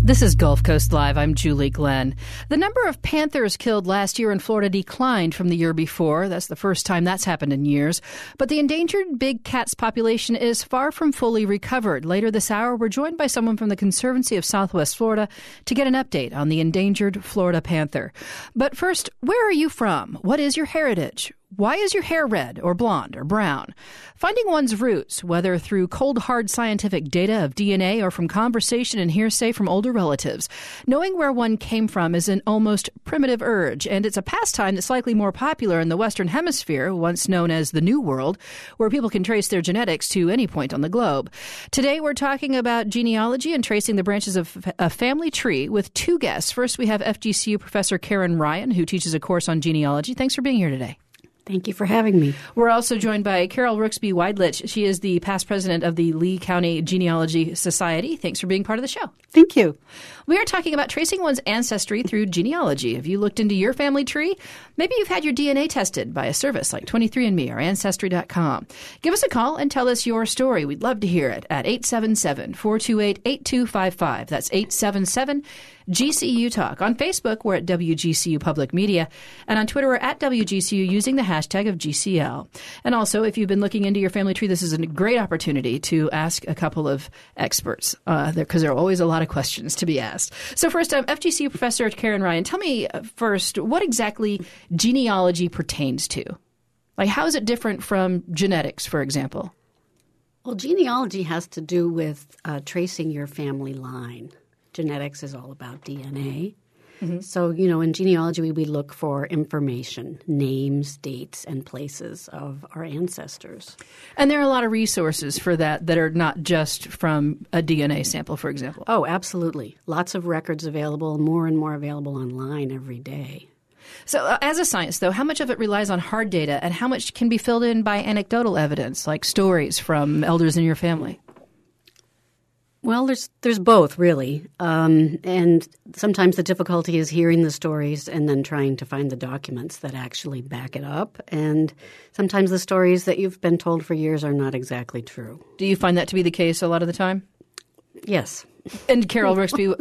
This is Gulf Coast Live. I'm Julie Glenn. The number of panthers killed last year in Florida declined from the year before. That's the first time that's happened in years. But the endangered big cats population is far from fully recovered. Later this hour, we're joined by someone from the Conservancy of Southwest Florida to get an update on the endangered Florida panther. But first, where are you from? What is your heritage? Why is your hair red or blonde or brown? Finding one's roots, whether through cold, hard scientific data of DNA or from conversation and hearsay from older relatives. Knowing where one came from is an almost primitive urge, and it's a pastime that's likely more popular in the Western Hemisphere, once known as the New World, where people can trace their genetics to any point on the globe. Today, we're talking about genealogy and tracing the branches of a family tree with two guests. First, we have FGCU Professor Karen Ryan, who teaches a course on genealogy. Thanks for being here today. Thank you for having me. We're also joined by Carol Rooksby Weidlich. She is the past president of the Lee County Genealogy Society. Thanks for being part of the show. Thank you. We are talking about tracing one's ancestry through genealogy. Have you looked into your family tree? Maybe you've had your DNA tested by a service like 23andMe or Ancestry.com. Give us a call and tell us your story. We'd love to hear it at 877-428-8255. That's 877-GCU Talk. On Facebook, we're at WGCU Public Media. And on Twitter, we're at WGCU using the hashtag of GCL. And also, if you've been looking into your family tree, this is a great opportunity to ask a couple of experts, because there are always a lot of questions to be asked. So first, FGCU Professor Karen Ryan, tell me first what exactly genealogy pertains to. Like, how is it different from genetics, for example? Well, genealogy has to do with tracing your family line. Genetics is all about DNA. Mm-hmm. So, in genealogy, we look for information, names, dates, and places of our ancestors. And there are a lot of resources for that are not just from a DNA sample, for example. Oh, absolutely. Lots of records available, more and more available online every day. So as a science, though, how much of it relies on hard data and how much can be filled in by anecdotal evidence, like stories from elders in your family? Well, there's both, really. And sometimes the difficulty is hearing the stories and then trying to find the documents that actually back it up. And sometimes the stories that you've been told for years are not exactly true. Do you find that to be the case a lot of the time? Yes. And Carol Rooksby,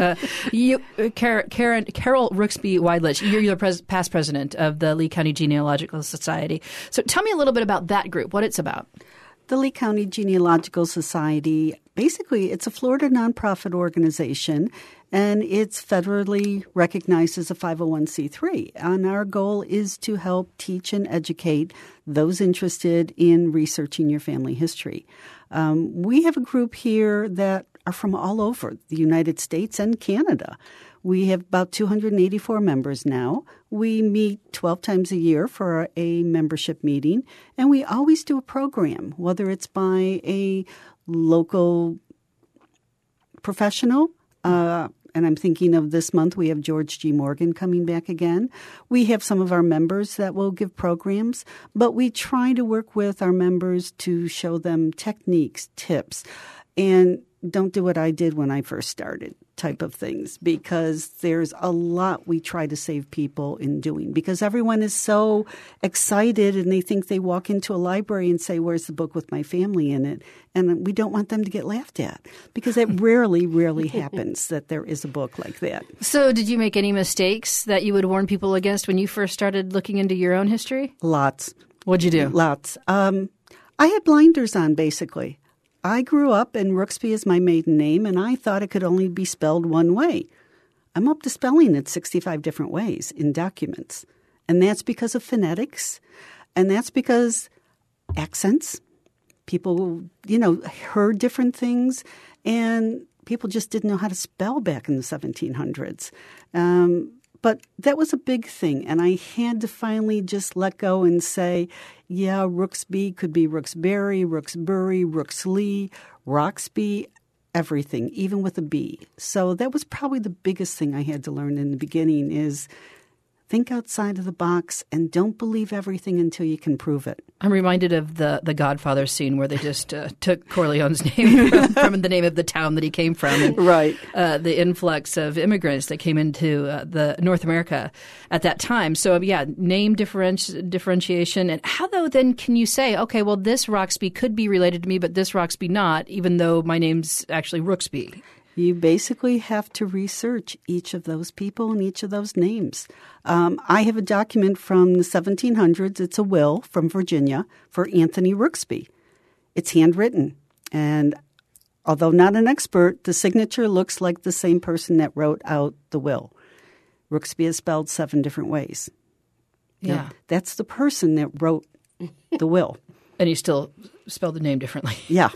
Carol Rooksby Weidlich, you're the past president of the Lee County Genealogical Society. So tell me a little bit about that group, what it's about. The Lee County Genealogical Society, basically, it's a Florida nonprofit organization, and it's federally recognized as a 501c3. And our goal is to help teach and educate those interested in researching your family history. We have a group here that are from all over the United States and Canada. We have about 284 members now. We meet 12 times a year for a membership meeting, and we always do a program, whether it's by a local professional, and I'm thinking of this month we have George G. Morgan coming back again. We have some of our members that will give programs, but we try to work with our members to show them techniques, tips, and don't do what I did when I first started type of things, because there's a lot we try to save people in doing, because everyone is so excited and they think they walk into a library and say, where's the book with my family in it? And we don't want them to get laughed at, because it rarely happens that there is a book like that. So did you make any mistakes that you would warn people against when you first started looking into your own history? Lots. What'd you do? Lots. I had blinders on, basically. I grew up, and Rooksby is my maiden name, and I thought it could only be spelled one way. I'm up to spelling it 65 different ways in documents. And that's because of phonetics, and that's because accents. People, heard different things, and people just didn't know how to spell back in the 1700s. But that was a big thing, and I had to finally just let go and say, yeah, Rooksby could be Rooksbury, Rooksbury, Rooksley, Roxby, everything, even with a B. So that was probably the biggest thing I had to learn in the beginning is think outside of the box and don't believe everything until you can prove it. I'm reminded of the Godfather scene where they just took Corleone's name from the name of the town that he came from. And, right. The influx of immigrants that came into the North America at that time. So, name differentiation. And how, though, then can you say, okay, well, this Roxby could be related to me, but this Roxby not, even though my name's actually Rooksby? You basically have to research each of those people and each of those names. I have a document from the 1700s. It's a will from Virginia for Anthony Rooksby. It's handwritten. And although not an expert, the signature looks like the same person that wrote out the will. Rooksby is spelled 7 different ways. Yeah. Now, that's the person that wrote the will. And you still spell the name differently. Yeah.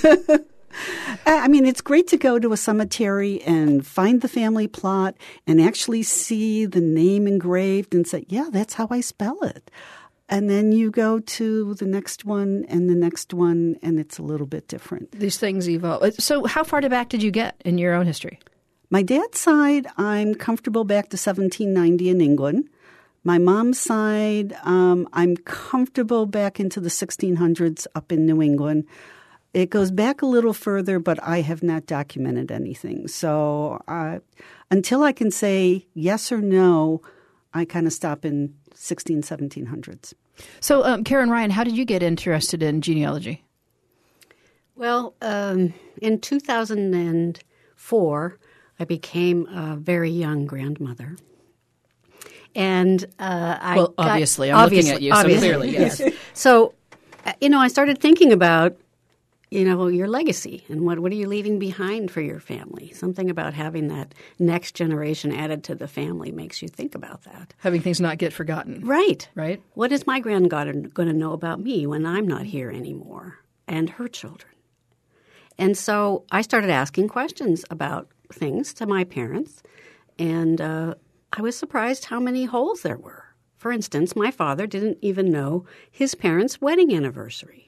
I mean, it's great to go to a cemetery and find the family plot and actually see the name engraved and say, yeah, that's how I spell it. And then you go to the next one, and it's a little bit different. These things evolve. So how far back did you get in your own history? My dad's side, I'm comfortable back to 1790 in England. My mom's side, I'm comfortable back into the 1600s up in New England. It goes back a little further, but I have not documented anything. So until I can say yes or no, I kind of stop in 1700s. So, Karen Ryan, how did you get interested in genealogy? Well, in 2004, I became a very young grandmother. And I'm looking at you, so clearly, yes. So, I started thinking about, your legacy and what are you leaving behind for your family? Something about having that next generation added to the family makes you think about that. Having things not get forgotten. Right. Right. What is my granddaughter going to know about me when I'm not here anymore, and her children? And so I started asking questions about things to my parents, and I was surprised how many holes there were. For instance, my father didn't even know his parents' wedding anniversary.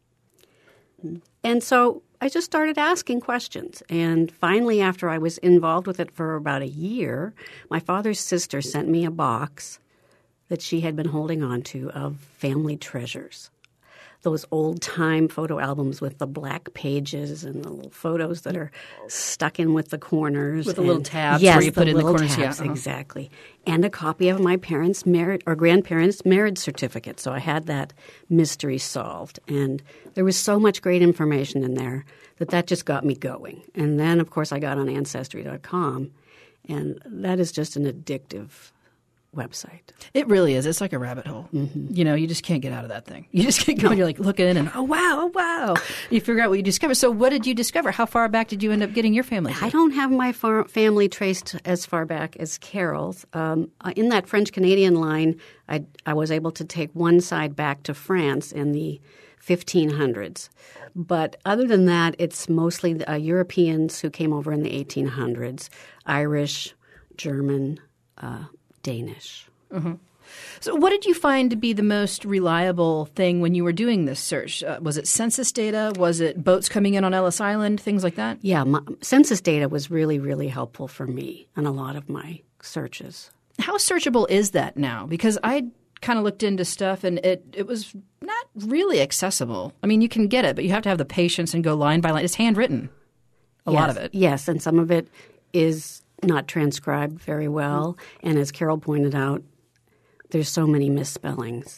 And so I just started asking questions. And finally, after I was involved with it for about a year, my father's sister sent me a box that she had been holding on to of family treasures. Those old-time photo albums with the black pages and the little photos that are stuck in with the corners. With the little tabs yes, where you put in the corners. Tabs, yeah, exactly. And a copy of my parents' grandparents' marriage certificate. So I had that mystery solved. And there was so much great information in there that just got me going. And then, of course, I got on Ancestry.com, and that is just an addictive website. It really is. It's like a rabbit hole. Mm-hmm. You just can't get out of that thing. You just keep going. You're like looking and, oh, wow. You figure out what you discover. So what did you discover? How far back did you end up getting your family? I don't have my family traced as far back as Carol's. In that French-Canadian line, I was able to take one side back to France in the 1500s. But other than that, it's mostly Europeans who came over in the 1800s, Irish, German, Danish. Mm-hmm. So what did you find to be the most reliable thing when you were doing this search? Was it census data? Was it boats coming in on Ellis Island, things like that? Yeah, census data was really, really helpful for me on a lot of my searches. How searchable is that now? Because I kind of looked into stuff and it was not really accessible. I mean, you can get it, but you have to have the patience and go line by line. It's handwritten, a lot of it. Yes, and some of it is not transcribed very well. And as Carol pointed out, there's so many misspellings.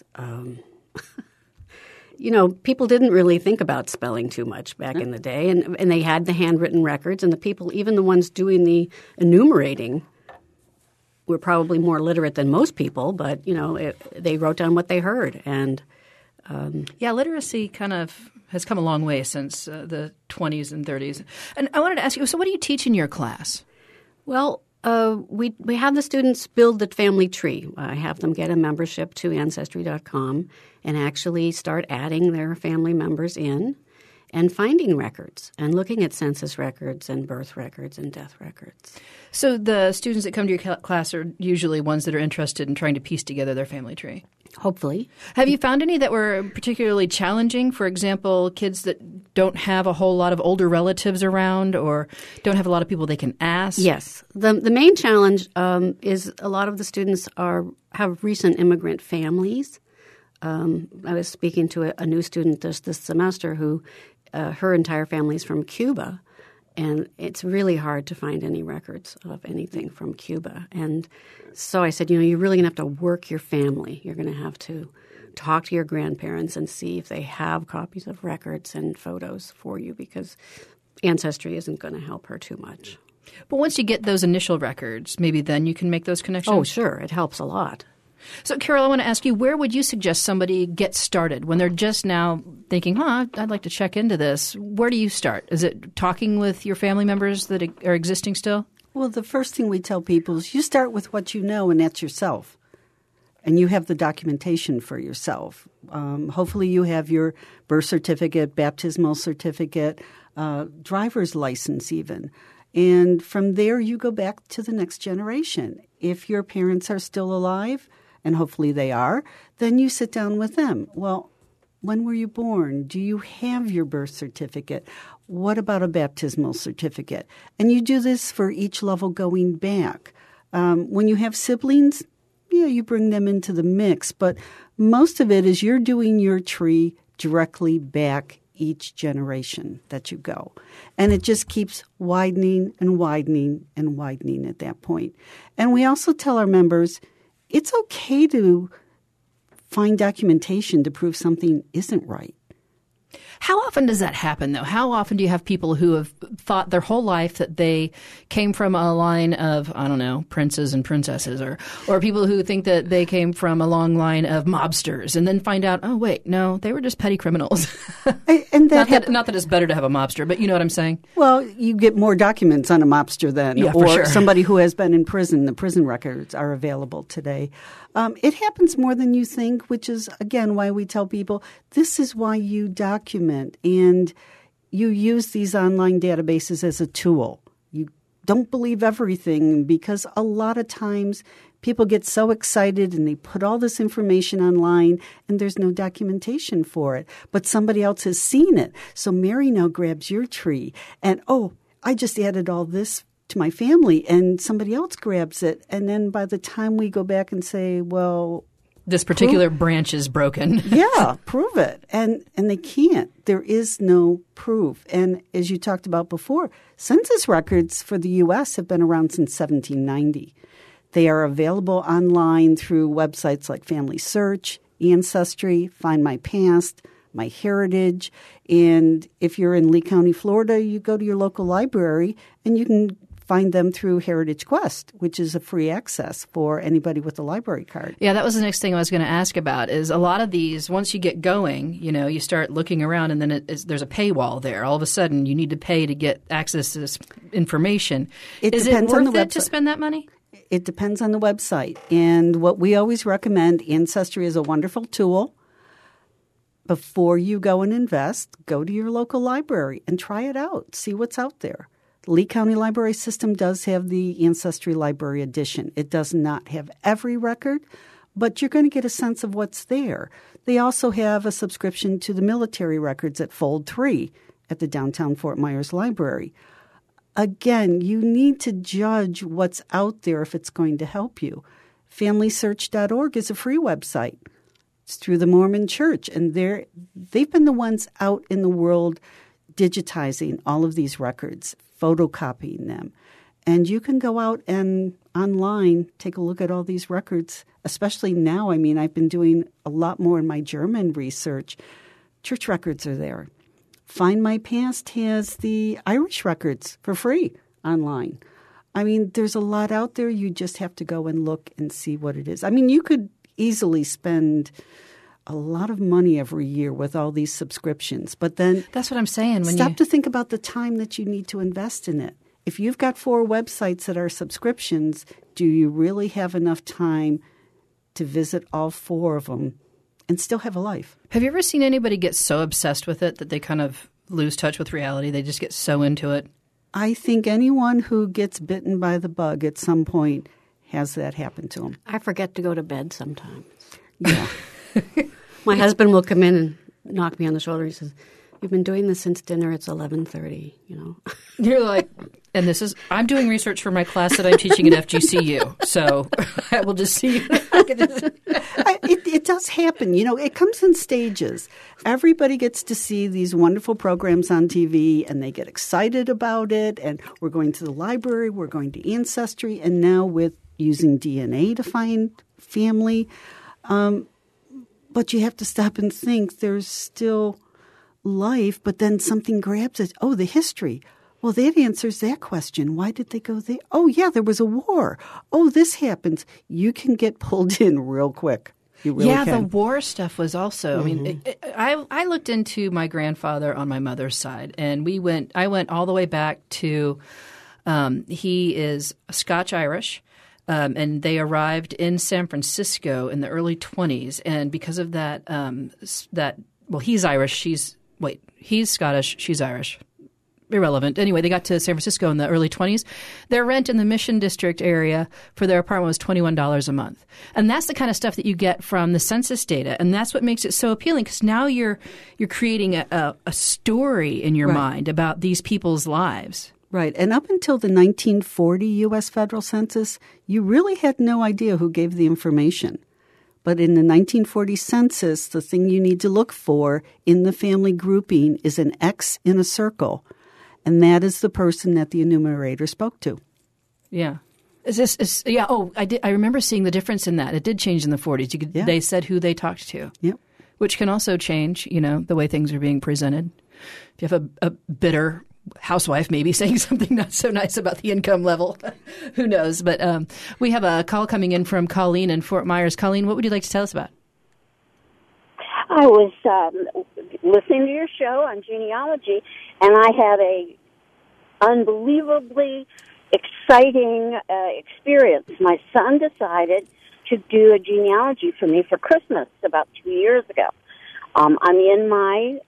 People didn't really think about spelling too much back in the day. And they had the handwritten records, and the people, even the ones doing the enumerating, were probably more literate than most people. But, they wrote down what they heard. And literacy kind of has come a long way since the 20s and 30s. And I wanted to ask you, so what do you teach in your class? Well, we have the students build the family tree. I have them get a membership to Ancestry.com and actually start adding their family members in and finding records and looking at census records and birth records and death records. So the students that come to your class are usually ones that are interested in trying to piece together their family tree? Hopefully. Have you found any that were particularly challenging? For example, kids that don't have a whole lot of older relatives around or don't have a lot of people they can ask? Yes. The main challenge is a lot of the students have recent immigrant families. I was speaking to a new student this semester who her entire family is from Cuba. And it's really hard to find any records of anything from Cuba. And so I said, you're really going to have to work your family. You're going to have to talk to your grandparents and see if they have copies of records and photos for you because Ancestry isn't going to help her too much. But once you get those initial records, maybe then you can make those connections? Oh, sure. It helps a lot. So, Carol, I want to ask you, where would you suggest somebody get started when they're just now thinking, I'd like to check into this? Where do you start? Is it talking with your family members that are existing still? Well, the first thing we tell people is you start with what you know, and that's yourself. And you have the documentation for yourself. Hopefully you have your birth certificate, baptismal certificate, driver's license even. And from there, you go back to the next generation. If your parents are still alive, and hopefully they are, then you sit down with them. Well, when were you born? Do you have your birth certificate? What about a baptismal certificate? And you do this for each level going back. When you have siblings, you bring them into the mix. But most of it is you're doing your tree directly back each generation that you go. And it just keeps widening and widening and widening at that point. And we also tell our members it's okay to find documentation to prove something isn't right. How often does that happen, though? How often do you have people who have thought their whole life that they came from a line of, I don't know, princes and princesses, or people who think that they came from a long line of mobsters and then find out, oh, wait, no, they were just petty criminals. And not that it's better to have a mobster, but you know what I'm saying? Well, you get more documents on a mobster then, or sure. Somebody who has been in prison. The prison records are available today. It happens more than you think, which is, again, why we tell people this is why you document and you use these online databases as a tool. You don't believe everything because a lot of times people get so excited and they put all this information online and there's no documentation for it. But somebody else has seen it. So Mary now grabs your tree and, I just added all this to my family, and somebody else grabs it. And then by the time we go back and say, well, this particular branch is broken. Yeah, prove it. And they can't. There is no proof. And as you talked about before, census records for the U.S. have been around since 1790. They are available online through websites like Family Search, Ancestry, Find My Past, My Heritage. And if you're in Lee County, Florida, you go to your local library and you can find them through Heritage Quest, which is a free access for anybody with a library card. Yeah, that was the next thing I was going to ask about is a lot of these, once you get going, you start looking around and then there's a paywall there. All of a sudden, you need to pay to get access to this information. Is it worth it to spend that money? It depends on the website. And what we always recommend, Ancestry is a wonderful tool. Before you go and invest, go to your local library and try it out. See what's out there. Lee County Library System does have the Ancestry Library Edition. It does not have every record, but you're going to get a sense of what's there. They also have a subscription to the military records at Fold 3 at the downtown Fort Myers Library. Again, you need to judge what's out there if it's going to help you. FamilySearch.org is a free website. It's through the Mormon Church, and they've been the ones out in the world digitizing all of these records, photocopying them. And you can go out and online take a look at all these records, especially now. I mean, I've been doing a lot more in my German research. Church records are there. Find My Past has the Irish records for free online. I mean, there's a lot out there. You just have to go and look and see what it is. I mean, you could easily spend a lot of money every year with all these subscriptions. But then that's what I'm saying. Stop to think about the time that you need to invest in it. If you've got 4 websites that are subscriptions, do you really have enough time to visit all 4 of them and still have a life? Have you ever seen anybody get so obsessed with it that they kind of lose touch with reality? They just get so into it? I think anyone who gets bitten by the bug at some point has that happen to them. I forget to go to bed sometimes. Yeah. My husband will come in and knock me on the shoulder. He says, "You've been doing this since dinner. It's 11:30, You're like, and I'm doing research for my class that I'm teaching at FGCU. So I will just see. It does happen. It comes in stages. Everybody gets to see these wonderful programs on TV and they get excited about it. And we're going to the library, we're going to Ancestry, and now with using DNA to find family. But you have to stop and think there's still life, but then something grabs it. Oh, the history. Well, that answers that question. Why did they go there? Oh, yeah, there was a war. Oh, this happens. You can get pulled in real quick. You really can. The war stuff was also. I looked into my grandfather on my mother's side, and I went all the way back to. He is Scotch-Irish, and they arrived in San Francisco in the early 1920s, and because of that, he's Irish. He's Scottish. She's Irish. Irrelevant. Anyway, they got to San Francisco in the early 1920s. Their rent in the Mission District area for their apartment was $21 a month. And that's the kind of stuff that you get from the census data. And that's what makes it so appealing, because now you're creating a story in your mind about these people's lives. Right. And up until the 1940 U.S. federal census, you really had no idea who gave the information. But in the 1940 census, the thing you need to look for in the family grouping is an X in a circle. And that is the person that the enumerator spoke to. Yeah. I remember seeing the difference in that. It did change in the 40s. They said who they talked to. Yep. Which can also change, the way things are being presented. If you have a bitter housewife maybe saying something not so nice about the income level, who knows? But we have a call coming in from Colleen in Fort Myers. Colleen, what would you like to tell us about? I was listening to your show on genealogy, and I had a unbelievably exciting experience. My son decided to do a genealogy for me for Christmas about 2 years ago. I'm in my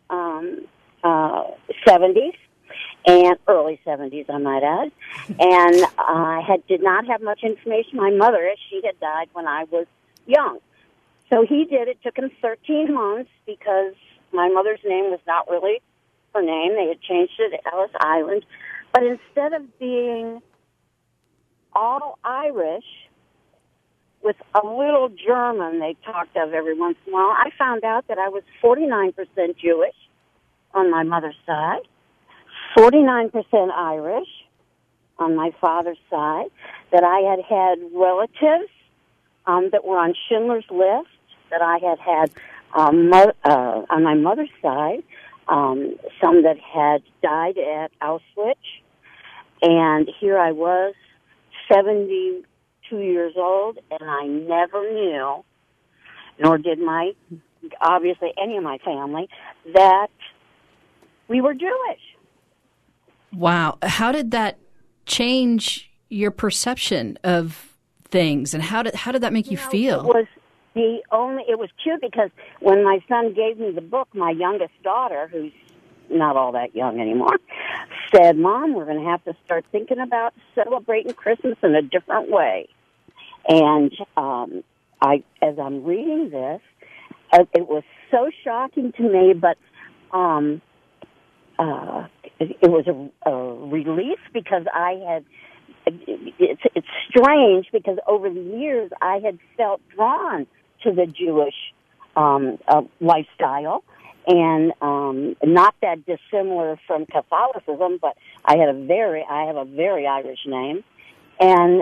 70s, and early 70s, I might add, and I did not have much information. My mother, she had died when I was young. So he did. It took him 13 months because my mother's name was not really her name. They had changed it to Ellis Island. But instead of being all Irish with a little German they talked of every once in a while, I found out that I was 49% Jewish on my mother's side, 49% Irish on my father's side, that I had relatives that were on Schindler's List, that I had on my mother's side, some that had died at Auschwitz. And here I was, 72 years old, and I never knew, nor did obviously any of my family, that we were Jewish. Wow. How did that change your perception of things, and how did that make you feel? It was cute because when my son gave me the book, my youngest daughter, who's not all that young anymore, said, "Mom, we're going to have to start thinking about celebrating Christmas in a different way." And as I'm reading this, it was so shocking to me, but it was a relief because it's strange because over the years I had felt drawn to the Jewish lifestyle, and not that dissimilar from Catholicism, but I have a very Irish name, and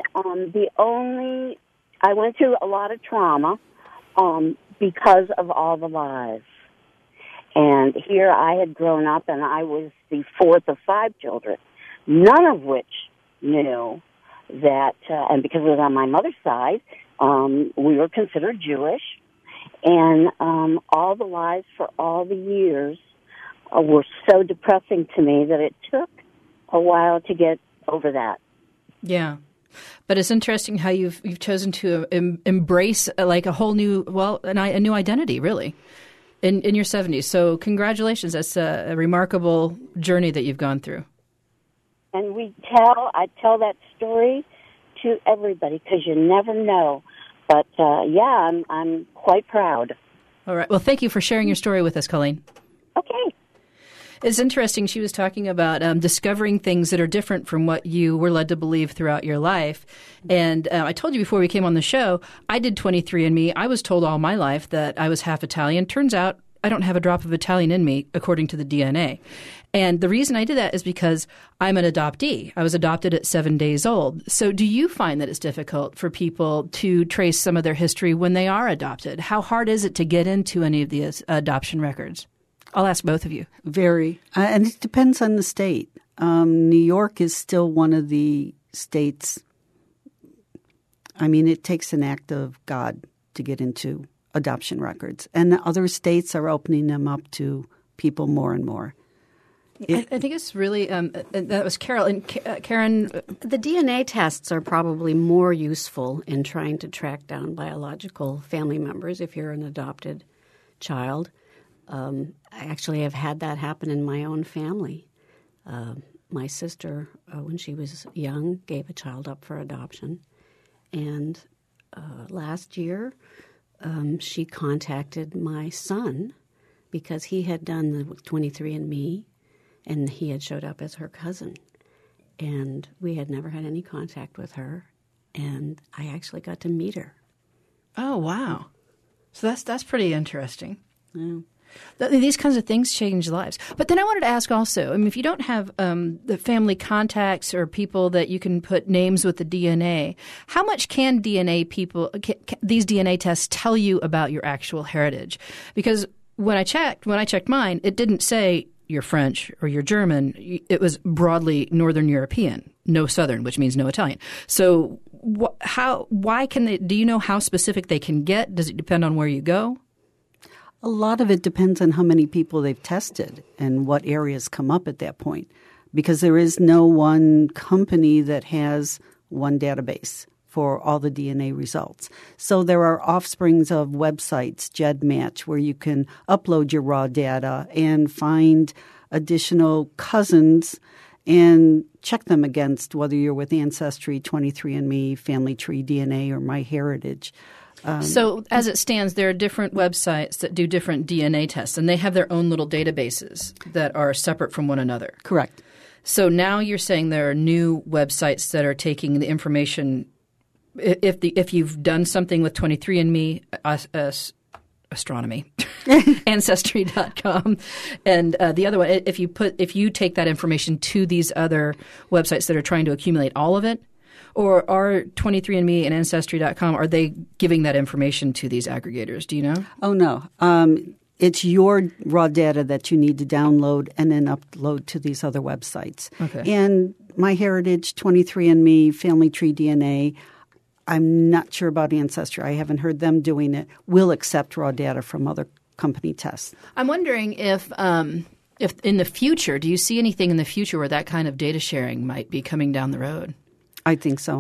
I went through a lot of trauma because of all the lies. And here I had grown up, and I was the fourth of 5 children, none of which knew that, and because it was on my mother's side, we were considered Jewish, and all the lies for all the years were so depressing to me that it took a while to get over that. Yeah. But it's interesting how you've chosen to embrace like a whole new, a new identity, really, in your 70s. So congratulations. That's a remarkable journey that you've gone through. And I tell that story to everybody because you never know. But, I'm quite proud. All right. Well, thank you for sharing your story with us, Colleen. Okay. It's interesting. She was talking about discovering things that are different from what you were led to believe throughout your life. And I told you before we came on the show, I did 23andMe. I was told all my life that I was half Italian. Turns out I don't have a drop of Italian in me, according to the DNA. And the reason I did that is because I'm an adoptee. I was adopted at 7 days old. So do you find that it's difficult for people to trace some of their history when they are adopted? How hard is it to get into any of the adoption records? I'll ask both of you. Very. And it depends on the state. New York is still one of the states. I mean, it takes an act of God to get into adoption records. And other states are opening them up to people more and more. I think it's really that was Carol. And Karen? The DNA tests are probably more useful in trying to track down biological family members if you're an adopted child. I actually have had that happen in my own family. My sister, when she was young, gave a child up for adoption. And last year, she contacted my son because he had done the 23andMe, and he had showed up as her cousin. And we had never had any contact with her, and I actually got to meet her. Oh, wow. So that's pretty interesting. Yeah. These kinds of things change lives. But then I wanted to ask also, I mean, if you don't have the family contacts or people that you can put names with the DNA, how much can these DNA tests tell you about your actual heritage? Because when I checked mine, it didn't say you're French or you're German. It was broadly Northern European, no Southern, which means no Italian. So do you know how specific they can get? Does it depend on where you go? A lot of it depends on how many people they've tested and what areas come up at that point, because there is no one company that has one database for all the DNA results. So there are offsprings of websites, GEDmatch, where you can upload your raw data and find additional cousins and check them against whether you're with Ancestry, 23andMe, Family Tree DNA, or MyHeritage. So as it stands, there are different websites that do different DNA tests, and they have their own little databases that are separate from one another. Correct. So now you're saying there are new websites that are taking the information. If you've done something with 23andMe, astronomy, Ancestry.com, and the other one, if you take that information to these other websites that are trying to accumulate all of it, or are 23andMe and Ancestry.com, are they giving that information to these aggregators? Do you know? Oh, no. It's your raw data that you need to download and then upload to these other websites. Okay. And MyHeritage, 23andMe, Family Tree DNA, I'm not sure about Ancestry. I haven't heard them doing it. Will accept raw data from other company tests. I'm wondering if in the future, do you see anything in the future where that kind of data sharing might be coming down the road? I think so.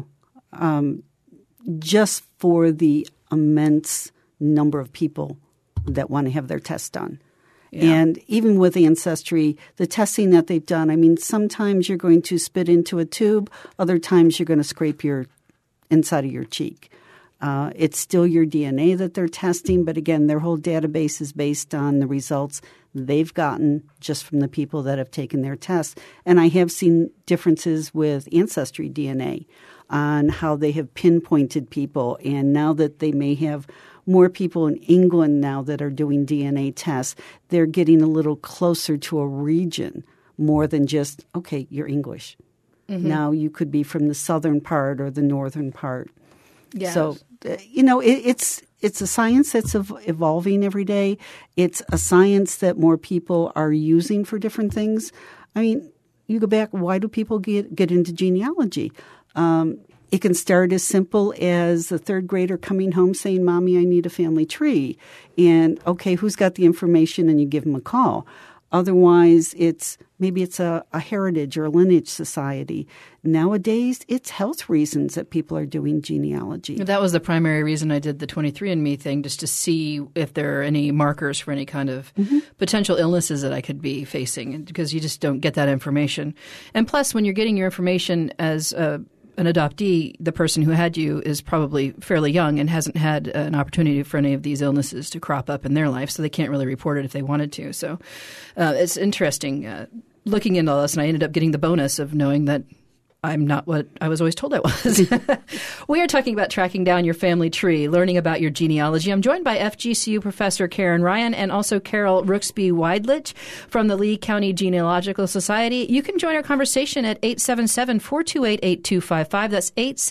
Just for the immense number of people that want to have their tests done. Yeah. And even with Ancestry, the testing that they've done, I mean, sometimes you're going to spit into a tube. Other times you're going to scrape your inside of your cheek. It's still your DNA that they're testing, but again, their whole database is based on the results they've gotten just from the people that have taken their tests. And I have seen differences with Ancestry DNA on how they have pinpointed people. And now that they may have more people in England now that are doing DNA tests, they're getting a little closer to a region more than just, okay, you're English. Mm-hmm. Now you could be from the southern part or the northern part. Yes. So, it's a science that's evolving every day. It's a science that more people are using for different things. I mean, you go back, why do people get into genealogy? It can start as simple as a third grader coming home saying, Mommy, I need a family tree. And, okay, who's got the information? And you give them a call. Otherwise, maybe it's a heritage or a lineage society. Nowadays, it's health reasons that people are doing genealogy. That was the primary reason I did the 23andMe thing, just to see if there are any markers for any kind of potential illnesses that I could be facing, because you just don't get that information. And plus, when you're getting your information as an adoptee, the person who had you is probably fairly young and hasn't had an opportunity for any of these illnesses to crop up in their life, so they can't really report it if they wanted to. So it's interesting looking into all this, and I ended up getting the bonus of knowing that I'm not what I was always told I was. We are talking about tracking down your family tree, learning about your genealogy. I'm joined by FGCU professor Karen Ryan and also Carol Rooksby-Weidlich from the Lee County Genealogical Society. You can join our conversation at 877-428-8255. That's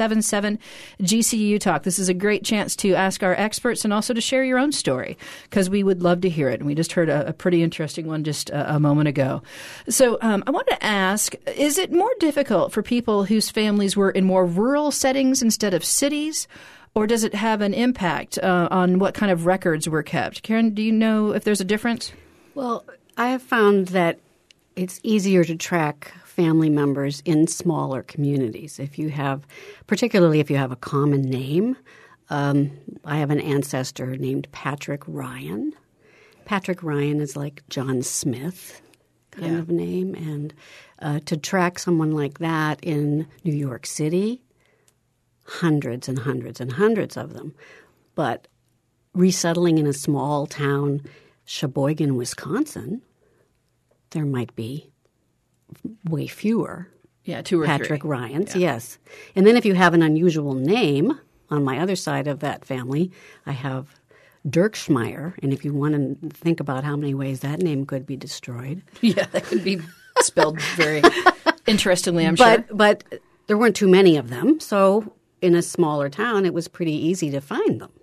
877-GCU Talk. This is a great chance to ask our experts and also to share your own story because we would love to hear it. And we just heard a pretty interesting one just a moment ago. So I wanted to ask, is it more difficult for people whose families were in more rural settings instead of cities, or does it have an impact on what kind of records were kept? Karen, do you know if there's a difference? Well, I have found that it's easier to track family members in smaller communities. Particularly if you have a common name. I have an ancestor named Patrick Ryan. Patrick Ryan is like John Smith kind of name, and to track someone like that in New York City, hundreds and hundreds and hundreds of them. But resettling in a small town, Sheboygan, Wisconsin, there might be way fewer. Yeah, 2 or 3. Patrick Ryans, yes. And then if you have an unusual name, on my other side of that family, I have Dirkschmeyer, and if you want to think about how many ways that name could be destroyed. Yeah, that could be spelled very interestingly, I'm sure. But there weren't too many of them, so in a smaller town, it was pretty easy to find them.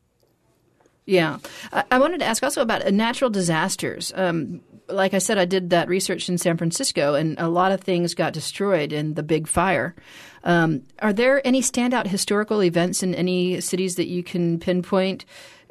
Yeah. I wanted to ask also about natural disasters. Like I said, I did that research in San Francisco, and a lot of things got destroyed in the big fire. Are there any standout historical events in any cities that you can pinpoint,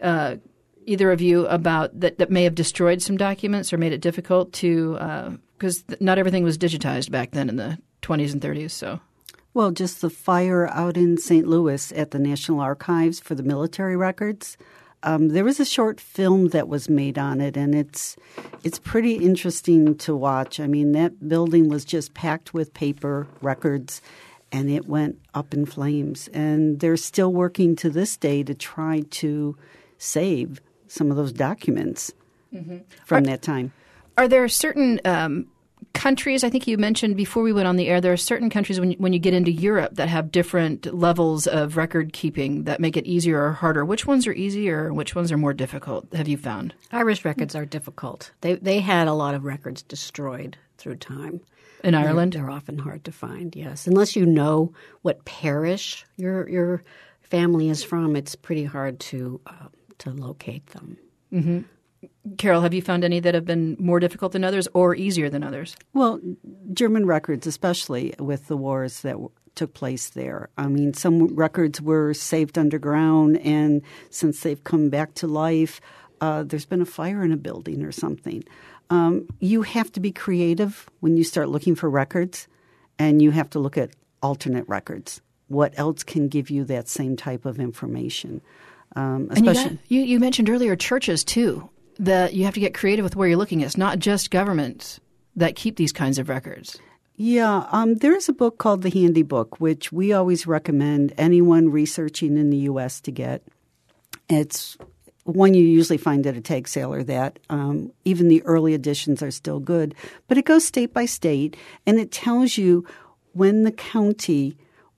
either of you, about that may have destroyed some documents or made it difficult to because not everything was digitized back then in the 20s and 30s. So, well, just the fire out in St. Louis at the National Archives for the military records. There was a short film that was made on it, and it's pretty interesting to watch. I mean, that building was just packed with paper records, and it went up in flames. And they're still working to this day to try to save some of those documents from that time. Are there certain countries, I think you mentioned before we went on the air, there are certain countries when you get into Europe that have different levels of record keeping that make it easier or harder. Which ones are easier and which ones are more difficult, have you found? Irish records are difficult. They had a lot of records destroyed through time. In Ireland? They're often hard to find, yes. Unless you know what parish your family is from, it's pretty hard to locate them. Mm-hmm. Carol, have you found any that have been more difficult than others or easier than others? Well, German records, especially with the wars that took place there. I mean, some records were saved underground, and since they've come back to life, there's been a fire in a building or something. You have to be creative when you start looking for records, and you have to look at alternate records. What else can give you that same type of information? Especially, you mentioned earlier churches, too. That you have to get creative with where you're looking. It's not just governments that keep these kinds of records. Yeah, there is a book called The Handy Book, which we always recommend anyone researching in the U.S. to get. It's one you usually find at a tag sale or that. Even the early editions are still good. But it goes state by state, and it tells you when the county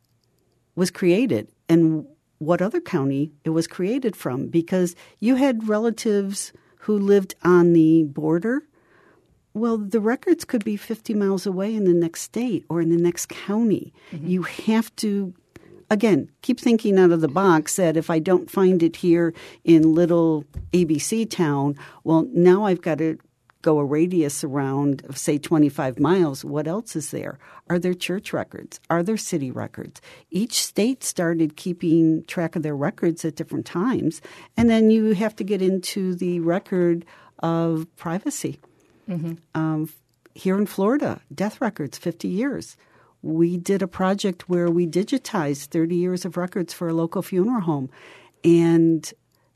was created and what other county it was created from, because you had relatives who lived on the border. Well, the records could be 50 miles away in the next state or in the next county. Mm-hmm. You have to, again, keep thinking out of the box that if I don't find it here in little ABC town, well, now I've got to go a radius around of, say, 25 miles. What else is there? Are there church records? Are there city records? Each state started keeping track of their records at different times. And then you have to get into the record of privacy. Mm-hmm. Here in Florida, death records, 50 years. We did a project where we digitized 30 years of records for a local funeral home. And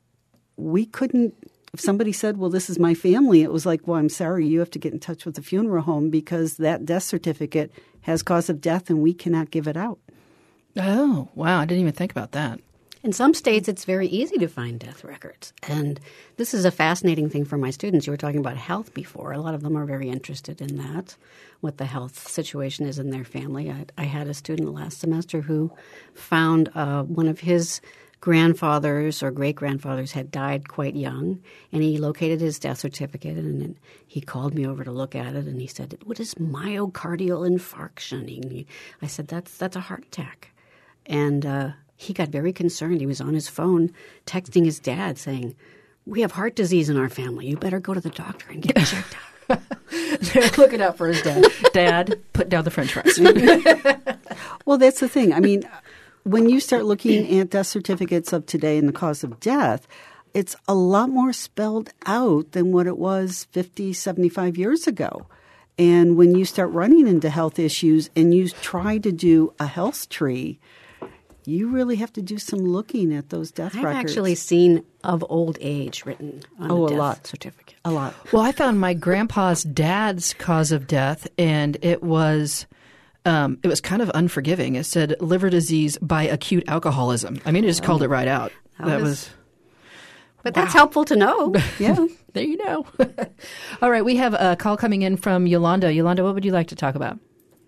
we couldn't. If somebody said, well, this is my family, it was like, well, I'm sorry, you have to get in touch with the funeral home because that death certificate has cause of death and we cannot give it out. Oh, wow. I didn't even think about that. In some states, it's very easy to find death records. And this is a fascinating thing for my students. You were talking about health before. A lot of them are very interested in that, what the health situation is in their family. I had a student last semester who found one of his grandfathers or great-grandfathers had died quite young, and he located his death certificate, and then he called me over to look at it, and he said, "What is myocardial infarction?" I said, that's a heart attack. And he got very concerned. He was on his phone texting his dad saying, "We have heart disease in our family. You better go to the doctor and get checked out." They're looking out for his dad. Dad, put down the french fries. Well, that's the thing. I mean, when you start looking at death certificates of today and the cause of death, it's a lot more spelled out than what it was 50, 75 years ago. And when you start running into health issues and you try to do a health tree, you really have to do some looking at those death records. I've actually seen of old age written on a death certificate. A lot. Well, I found my grandpa's dad's cause of death, and it was kind of unforgiving. It said liver disease by acute alcoholism. I mean, it just called it right out. That was But that's helpful to know. Yeah. There you know. All right, we have a call coming in from Yolanda. Yolanda, what would you like to talk about?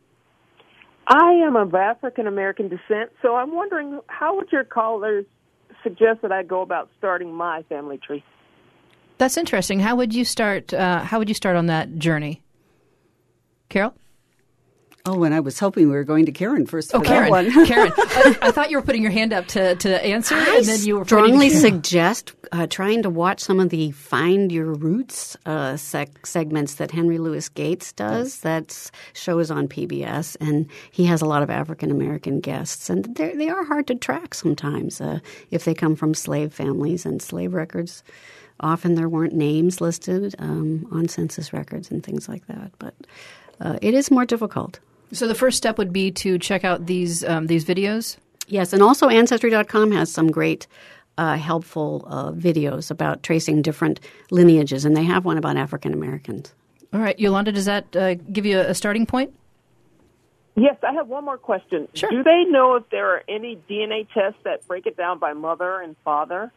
I am of African-American descent, so I'm wondering, how would your callers suggest that I go about starting my family tree? That's interesting. How would you start on that journey? Carol? Oh, and I was hoping we were going to Karen first. Oh, Karen. Karen, I thought you were putting your hand up to answer, and then you were strongly suggest trying to watch some of the Find Your Roots segments that Henry Louis Gates does. That show is on PBS, and he has a lot of African-American guests. And they are hard to track sometimes if they come from slave families and slave records. Often there weren't names listed on census records and things like that. But it is more difficult. So the first step would be to check out these videos? Yes, and also Ancestry.com has some great helpful videos about tracing different lineages, and they have one about African Americans. All right. Yolanda, does that give you a starting point? Yes, I have one more question. Sure. Do they know if there are any DNA tests that break it down by mother and father?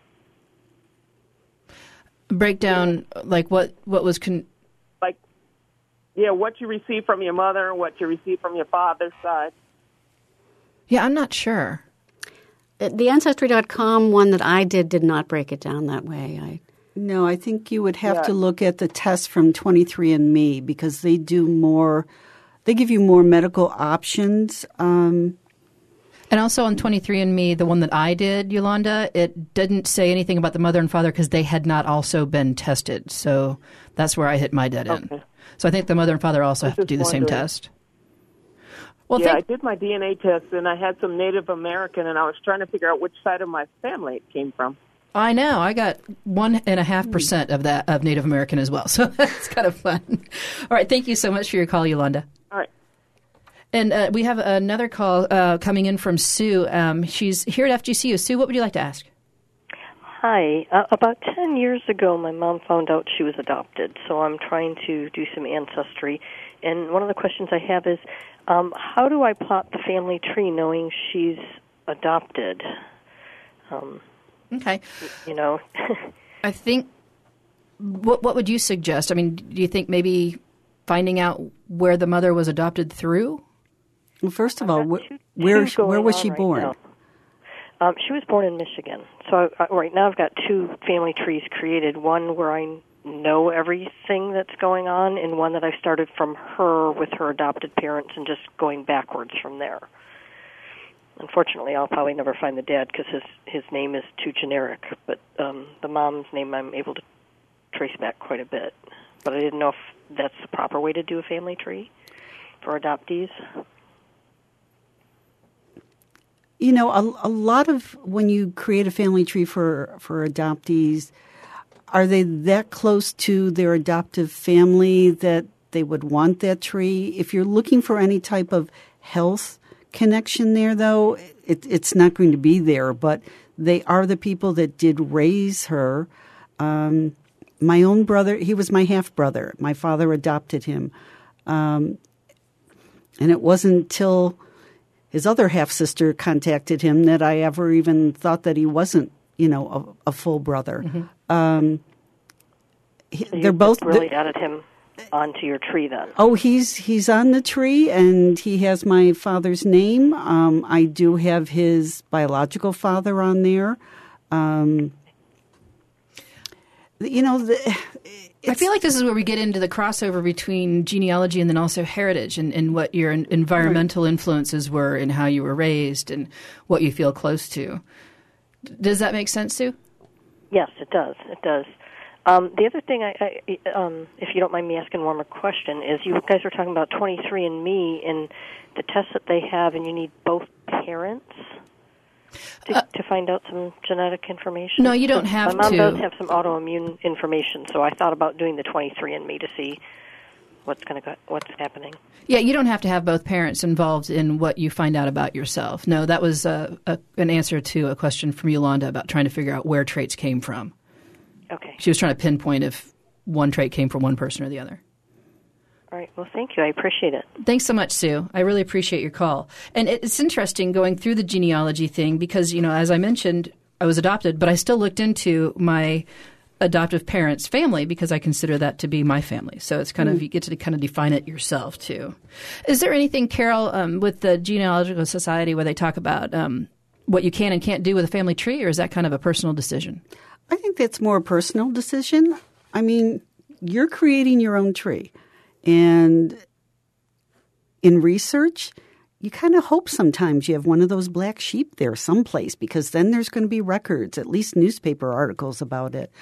Breakdown, like what was... what you receive from your mother and what you receive from your father's side. Yeah, I'm not sure. The Ancestry.com one that I did not break it down that way. No, I think you would have to look at the test from 23andMe because they do more. They give you more medical options. And also on 23andMe, the one that I did, Yolanda, it didn't say anything about the mother and father because they had not also been tested. So that's where I hit my dead end. So I think the mother and father also have to do the same test. Well, I did my DNA test, and I had some Native American, and I was trying to figure out which side of my family it came from. I know. I got 1.5% of that of Native American as well. So that's kind of fun. All right. Thank you so much for your call, Yolanda. All right. And we have another call coming in from Sue. She's here at FGCU. Sue, what would you like to ask? Hi. About 10 years ago, my mom found out she was adopted, so I'm trying to do some ancestry. And one of the questions I have is, how do I plot the family tree knowing she's adopted? Okay. You know. I think, what would you suggest? I mean, do you think maybe finding out where the mother was adopted through? Well, first of all, where was she born? She was born in Michigan. So right now I've got two family trees created, one where I know everything that's going on and one that I started from her with her adopted parents and just going backwards from there. Unfortunately, I'll probably never find the dad because his name is too generic, but the mom's name I'm able to trace back quite a bit. But I didn't know if that's the proper way to do a family tree for adoptees. You know, a lot of when you create a family tree for adoptees, are they that close to their adoptive family that they would want that tree? If you're looking for any type of health connection there, though, it's not going to be there. But they are the people that did raise her. My own brother, he was my half-brother. My father adopted him. And it wasn't until his other half-sister contacted him that I ever even thought that he wasn't, a full brother. So they're both really added him onto your tree then. Oh, he's on the tree, and he has my father's name. I do have his biological father on there. I feel like this is where we get into the crossover between genealogy and then also heritage and what your environmental influences were and how you were raised and what you feel close to. Does that make sense, Sue? Yes, it does. It does. The other thing, if you don't mind me asking one more question, is you guys were talking about 23andMe and the tests that they have, and you need both parents to find out some genetic information? No, you don't have to. My mom does have some autoimmune information, so I thought about doing the 23andMe to see what's happening. Yeah, you don't have to have both parents involved in what you find out about yourself. No, that was an answer to a question from Yolanda about trying to figure out where traits came from. Okay. She was trying to pinpoint if one trait came from one person or the other. All right. Well, thank you. I appreciate it. Thanks so much, Sue. I really appreciate your call. And it's interesting going through the genealogy thing because, as I mentioned, I was adopted, but I still looked into my adoptive parents' family because I consider that to be my family. So it's kind of, you get to kind of define it yourself, too. Is there anything, Carol, with the Genealogical Society where they talk about what you can and can't do with a family tree, or is that kind of a personal decision? I think that's more a personal decision. I mean, you're creating your own tree. And in research, you kind of hope sometimes you have one of those black sheep there someplace because then there's going to be records, at least newspaper articles about it.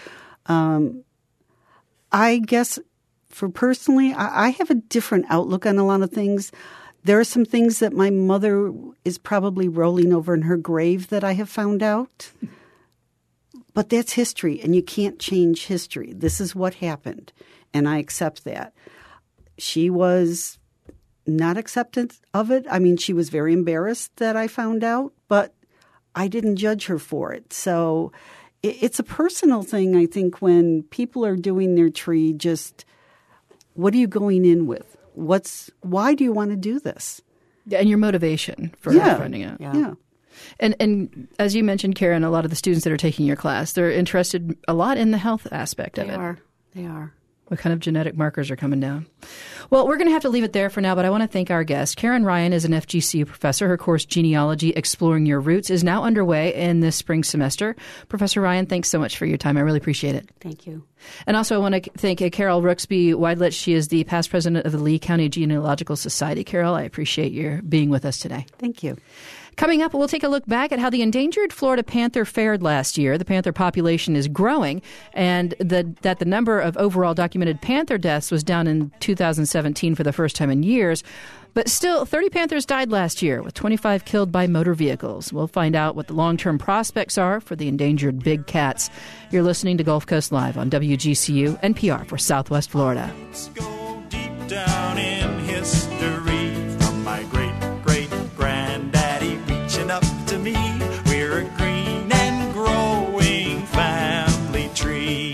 I guess for personally, I have a different outlook on a lot of things. There are some things that my mother is probably rolling over in her grave that I have found out. But that's history, and you can't change history. This is what happened, and I accept that. She was not acceptant of it. I mean, she was very embarrassed that I found out, but I didn't judge her for it. So it's a personal thing, I think, when people are doing their tree, just what are you going in with? Why do you want to do this? And your motivation for finding out. Yeah. And as you mentioned, Karen, a lot of the students that are taking your class, they're interested a lot in the health aspect of it. They are. What kind of genetic markers are coming down? Well, we're going to have to leave it there for now, but I want to thank our guest. Karen Ryan is an FGCU professor. Her course, Genealogy, Exploring Your Roots, is now underway in this spring semester. Professor Ryan, thanks so much for your time. I really appreciate it. Thank you. And also I want to thank Carol Rooksby-Weidlich. She is the past president of the Lee County Genealogical Society. Carol, I appreciate your being with us today. Thank you. Coming up, we'll take a look back at how the endangered Florida panther fared last year. The panther population is growing, and that the number of overall documented panther deaths was down in 2017 for the first time in years. But still, 30 panthers died last year, with 25 killed by motor vehicles. We'll find out what the long-term prospects are for the endangered big cats. You're listening to Gulf Coast Live on WGCU, NPR for Southwest Florida. Let's go deep down in history from my great-great-granddaddy reaching up to me. We're a green and growing family tree.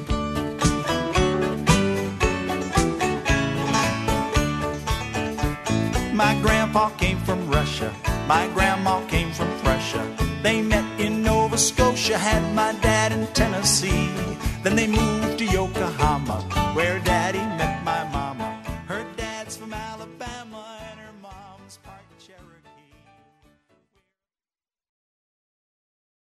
My grandpa came from Russia. My grandma came from Prussia. They met in Nova Scotia, had my dad in Tennessee. Then they moved to Yokohama.